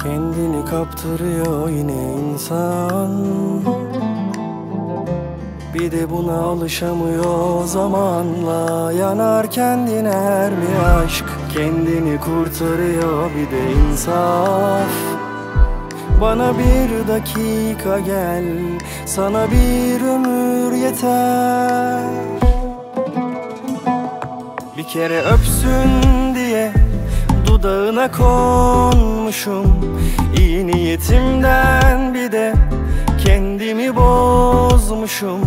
Kendini kaptırıyor yine insan. Bir de buna alışamıyor zamanla. Yanar kendine her bir aşk. Kendini kurtarıyor bir de insaf. Bana bir dakika gel, sana bir ömür yeter. Bir kere öpsün diye dudağına konmuşum. İyi niyetimden bir de kendimi bozmuşum.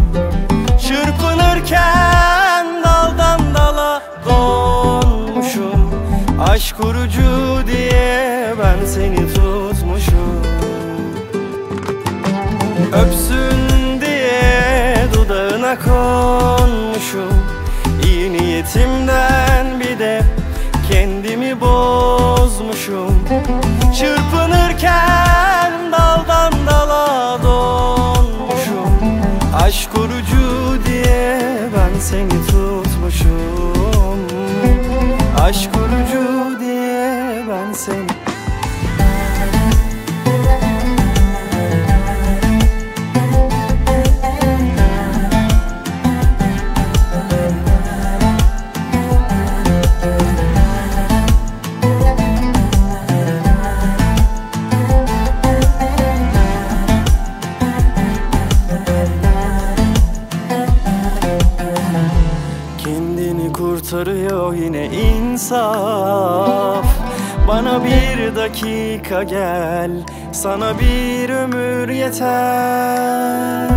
Çırpınırken daldan dala donmuşum. Aşk kurucu diye ben seni tutmuşum. Öpsün diye dudağına konmuşum. İyi niyetimden bir de kendimi bozmuşum. Çırpınırken daldan dala donmuşum. Aşk kurucu diye ben seni tutmuşum. Aşk kurucu diye ben seni. Kendini kurtarıyor yine insaf. Bana bir dakika gel, sana bir ömür yeter.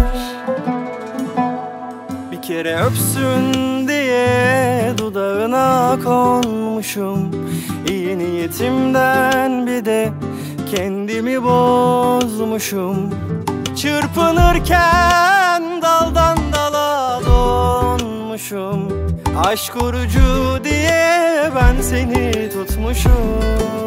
Bir kere öpsün diye dudağına konmuşum. İyi niyetimden bir de kendimi bozmuşum. Çırpınırken daldan dala donmuşum. Aşk kurucu diye ben seni tutmuşum.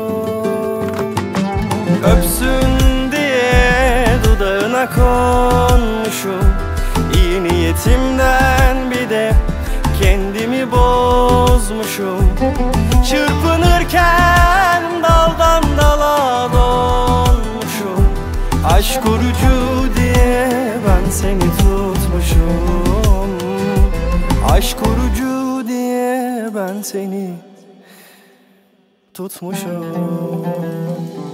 Öpsün diye dudağına konmuşum. İyi niyetimden bir de kendimi bozmuşum. Çırpınırken daldan dala donmuşum. Aşk kurucu diye ben seni tutmuşum. Aşk kurucu diye ben seni tutmuşum.